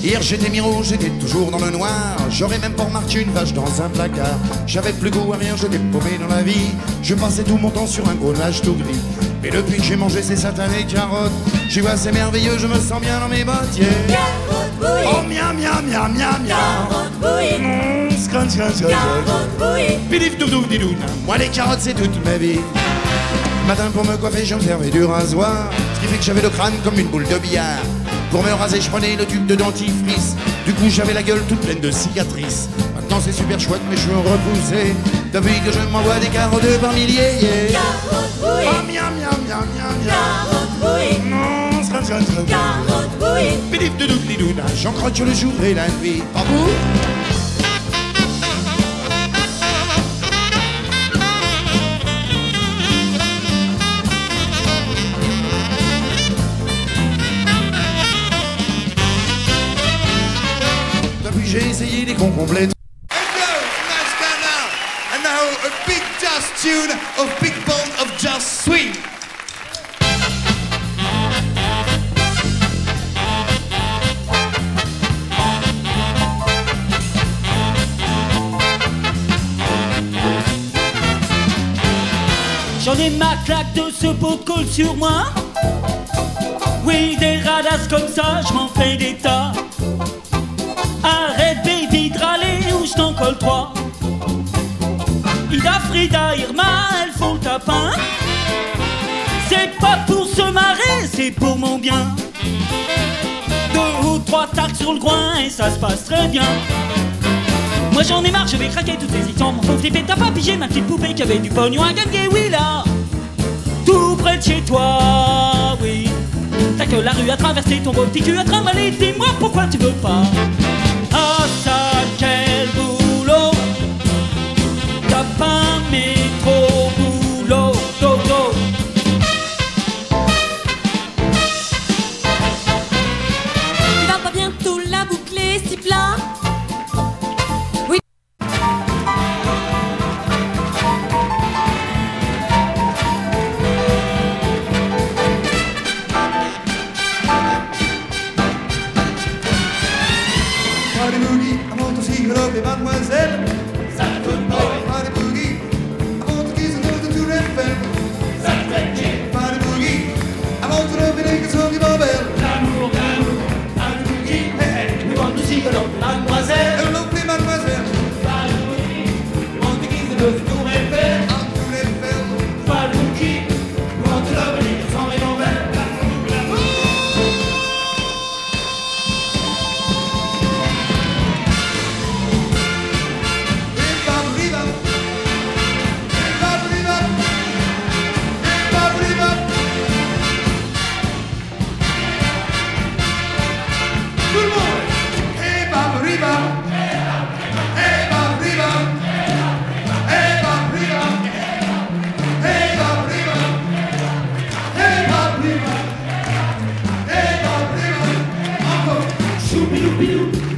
Hier j'étais miro, j'étais toujours dans le noir. J'aurais même pas remarqué une vache dans un placard. J'avais plus goût à rien, j'étais paumé dans la vie. Je passais tout mon temps sur un gros nuage tout gris. Et depuis que j'ai mangé ces satanées carottes, j'y vois c'est merveilleux, je me sens bien dans mes bottes, yeah. Carotte bouillie, Oh miam miam miam miam miam. carotte bouillie, Scrunch scrunch scrunch. carotte bouillie. Pidif douf douf didou. Moi les carottes c'est toute ma vie. Matin pour me coiffer, je me servais du rasoir, ce qui fait que j'avais le crâne comme une boule de billard. Pour me raser, je prenais le tube de dentifrice. Du coup, j'avais la gueule toute pleine de cicatrices. Maintenant, c'est super chouette, mes cheveux repoussés. Depuis que je m'envoie des carottes par milliers, yeah. Carotte bouillie, Oh miam miam miam miam miam. carotte bouillie, Scrunch scrunch scrunch. carotte bouillie. Pidif douf douf didou. J'en croque le jour et la nuit. Pas vous? J'ai essayé des concombres. And now a big Just tune of Big Bolt of Just Swing. J'en ai ma claque de ce pot de colle sur moi. Oui, des radasses comme ça, je m'en fais des tas. Arrête baby de râler ou je t'en colle trois. Ida, Frida, Irma, elles font le tapin. C'est pas pour se marrer, c'est pour mon bien. 2 ou 3 tartes sur le groin et ça se passe très bien. Moi j'en ai marre, je vais craquer toutes ces histoires. Mon pauvre t'es t'as pas pigé ma petite poupée qui avait du pognon à gagner, oui là. Tout près de chez toi, oui. T'as que la rue à traverser, ton beau petit cul à trimballer. Dis-moi pourquoi tu veux pas. Ah ça, quel boulot. T'as pas un métro boulot, dodo. Tu vas pas bientôt la boucler, ce type-là? Oui. Party boogie, I want to see you love mademoiselle. Saturday boy. Party boogie, I want to kiss another to red bell. Saturday chick. Party boogie, I want to love you like a soggy barbell. L'amour, l'amour, party boogie. Hey, hey, we want to see you love mademoiselle. Elle lovely mademoiselle. Party boogie, we want to kiss the love to red bell. Un to red bell. Party boogie, we want to love you sans rayon vert. Shoo-be-doo-be-doo.